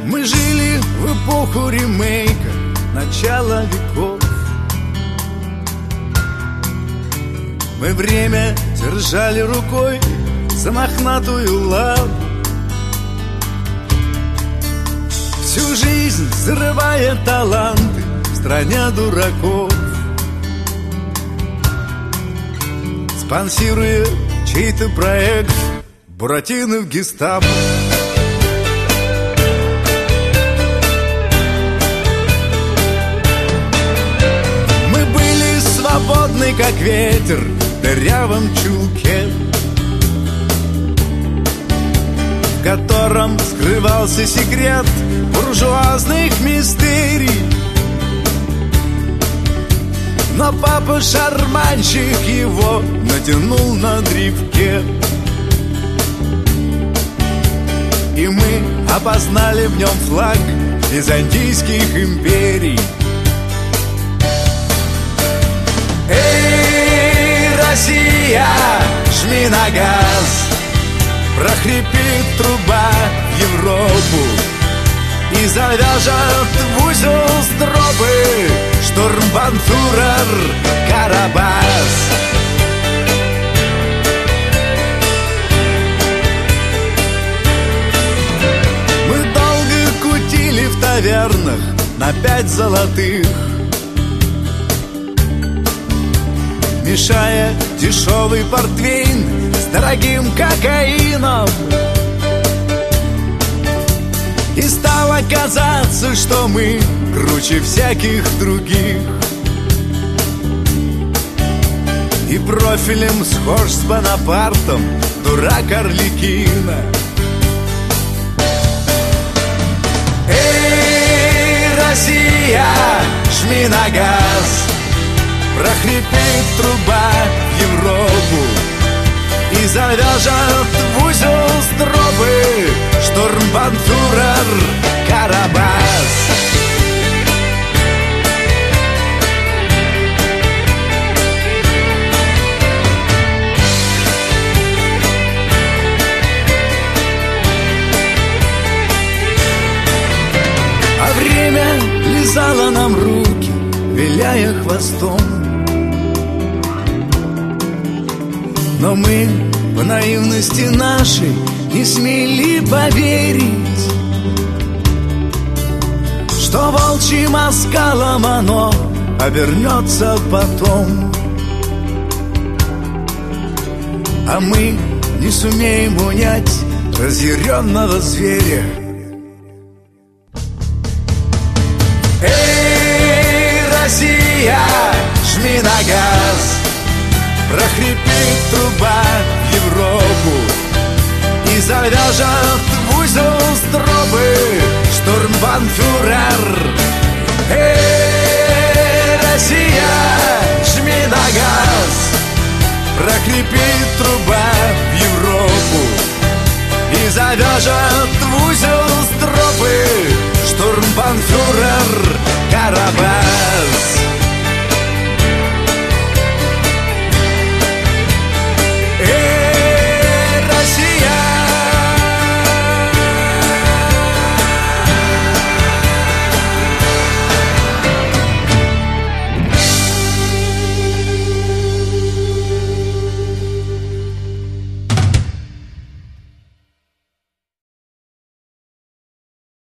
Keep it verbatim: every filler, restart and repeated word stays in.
Мы жили в эпоху ремейка начала веков. Мы время держали рукой за мохнатую лаву, всю жизнь срывая таланты в стране дураков, спонсируя чей-то проект Буратино в гестапо. Мы были свободны, как ветер в дырявом чулке, в котором скрывался секрет буржуазных мистерий. Но папа-шарманщик его натянул на древке, и мы опознали в нем флаг византийских империй. Эй, Россия, жми на газ, прохрипит труба в Европу и завяжет в узел стропы штурмбанфюрер Карабас. Мы долго кутили в тавернах на пять золотых, мешая дешевый портвейн с дорогим кокаином. И стало казаться, что мы круче всяких других, и профилем схож с Бонапартом дурак Арлекино. Эй, Россия, жми на газ, прохрипит труба в Европу и завяжет в узел стропы штурмбанфюрер Карабас. А время лизало нам руки, виляя хвостом. Но мы по наивности нашей не смели поверить, что волчьим оскалом оно обернется потом, а мы не сумеем унять разъяренного зверя. Эй, Россия, жми на газ, прохрипит труба в Европу и завяжет в узел стропы штурмбанфюрер. Эй, Россия, жми на газ, прохрипит труба в Европу и завяжет в узел